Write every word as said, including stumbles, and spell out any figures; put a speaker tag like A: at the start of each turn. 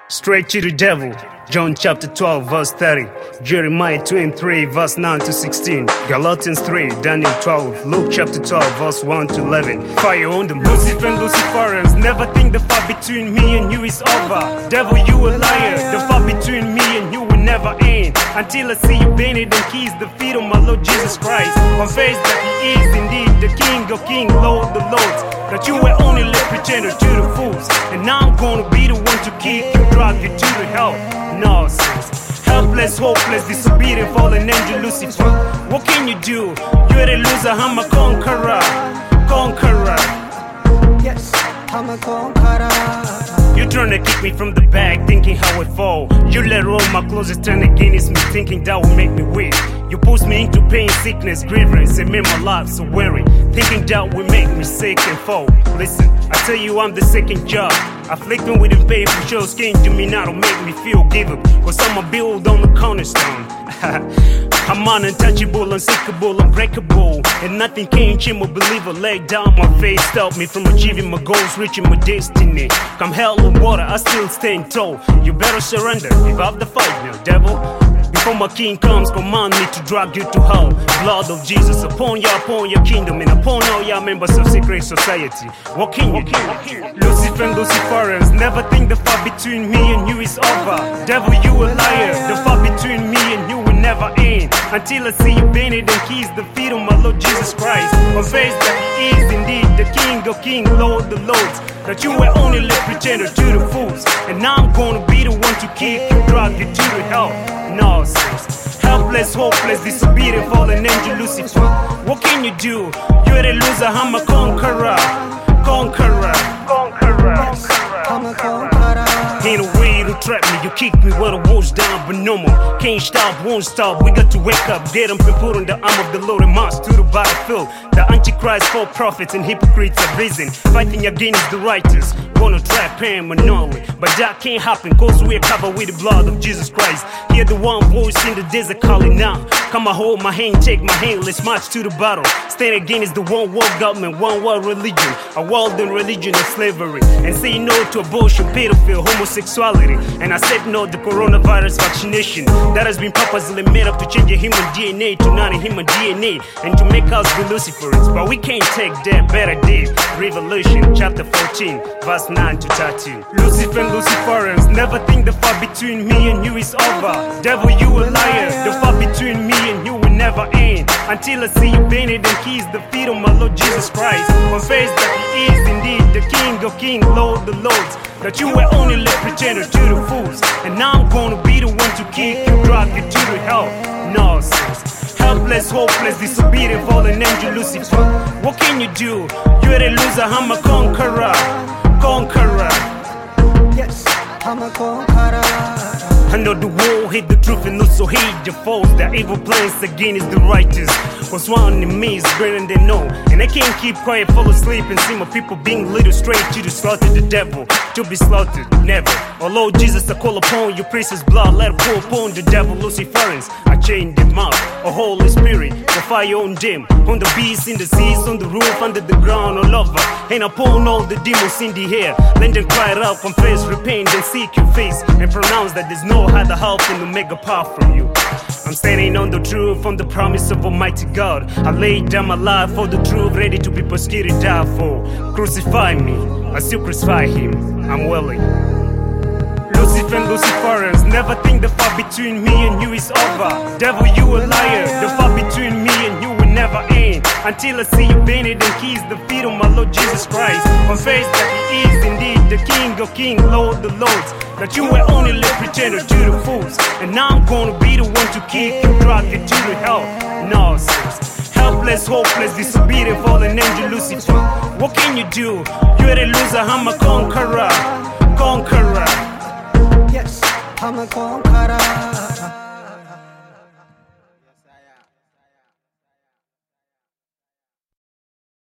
A: Straight to the devil. John chapter twelve verse thirty, Jeremiah twenty-three verse nine to sixteen, Galatians three, Daniel twelve, Luke chapter twelve verse one to eleven. Fire on them. Lucifer and Luciferians, never think the fight between me and you is over. Devil, you a liar. The fight between me and you will never end until I see you bending and kiss the feet of my Lord Jesus Christ. Confess that he is indeed the King of kings, Lord of lords, that you were only lip pretender to the fools, and now I'm gonna be the one to kick you, drag you to the hell. Nonsense. Helpless, hopeless, disobedient, fallen angel Lucifer. What can you do? You're a loser, I'm a conqueror. Conqueror.
B: Yes, I'm a conqueror.
A: You trying to kick me from the back, thinking how I fall. You let all my clothes turn against me, thinking that will make me weak. You push me into pain, sickness, grievance, and made my life so weary, thinking that will make me sick and fall. Listen, I tell you I'm the second job. Afflicting with painful shows can't do me now to make me feel give up, cause I'm a build on the cornerstone. I'm untouchable, unsinkable, unbreakable, and nothing can change my believer. Lay down my face, stop me from achieving my goals, reaching my destiny. Come hell or water, I still stand tall. You better surrender, give up the fight now, devil. Before my king comes, command me to drag you to hell. Blood of Jesus upon you, upon your kingdom, and upon all your members of secret society. What can you do? Lucifer and Luciferians, never think the fight between me and you is over. Devil, you a liar. The fight between me and you will never end until I see you bending and kiss the feet of my Lord Jesus Christ. Confess that he is indeed the King of kings, Lord of lords, that you were only lip pretender to the fools, and now I'm gonna be the one to kick you, drag you to the hell. Nonsense. Helpless, hopeless, disobedient, fallen angel Lucifer. What can you do? You're a loser, I'm a conqueror. Conqueror. Conqueror.
B: Yes, I'm a conqueror.
A: Ain't a way to trap me, you kick me with a walls down, but no more. Can't stop, won't stop, we got to wake up. Get them and put on the arm of the Lord and march to the battlefield. The Antichrist, false prophets and hypocrites are risen, fighting against the righteous. Gonna trap him unknowingly, but that can't happen, cause we're covered with the blood of Jesus Christ. Hear the one voice in the desert calling now. Come and hold my hand, take my hand, let's march to the battle. Stand against the one world government, one world religion, a world and religion of slavery, and say no to abortion, pedophile, homosexuality, and accept no to coronavirus vaccination that has been purposely made up to change your human D N A to non-human D N A and to make us be Luciferians. But we can't take that better day. Revelation chapter fourteen verse nine to thirteen. Lucifer and Luciferians, never think the fight between me and you is over. Devil, you a liar. The fight between me and you will never end until I see you bending and kiss the feet of my Lord Jesus Christ. Confess that he is indeed the King of kings, Lord of lords, that you were only lip pretender to the fools, and now I'm gonna be the one to kick you, drag you to the hell. Nonsense. Helpless, hopeless, disobedient, fallen angel Lucifer. What can you do? You're a loser, I'm a conqueror. Conqueror.
B: Yes, I'm a conqueror.
A: I know the world hate the truth and also hate the foes. The evil plans against the righteous, cause one enemy is greater than no. And I can't keep quiet, fall asleep and see my people being led straight to the slaughter. The devil to be slaughtered, never. Oh Lord Jesus, I call upon your precious blood, let it pour upon the devil Luciferians. I chain them up, a Holy Spirit, the fire on them, on the beasts in the seas, on the roof, under the ground, all over, and upon all the demons in the air. Let them cry out, confess, repent, and seek your face, and pronounce that there's no other help in the mega power from you. I'm standing on the truth, on the promise of Almighty God. I laid down my life for the truth, ready to be persecuted, die for. Crucify me, I still crucify him, I'm willing. Lucifer and Luciferians, never think the fight between me and you is over. Devil, you a liar. The fight between me and you will never end until I see you bending and kiss the feet of my Lord Jesus Christ. Confess that he is indeed the King of kings, Lord of lords, that you were only lip pretender to the fools, and now I'm gonna be the one to kick you, drag you to the hell. Nonsense. Helpless, hopeless, disobedient, fallen angel Lucifer. What can you do? You're a loser, I'm a conqueror. Conqueror.
B: Yes, I'm a conqueror.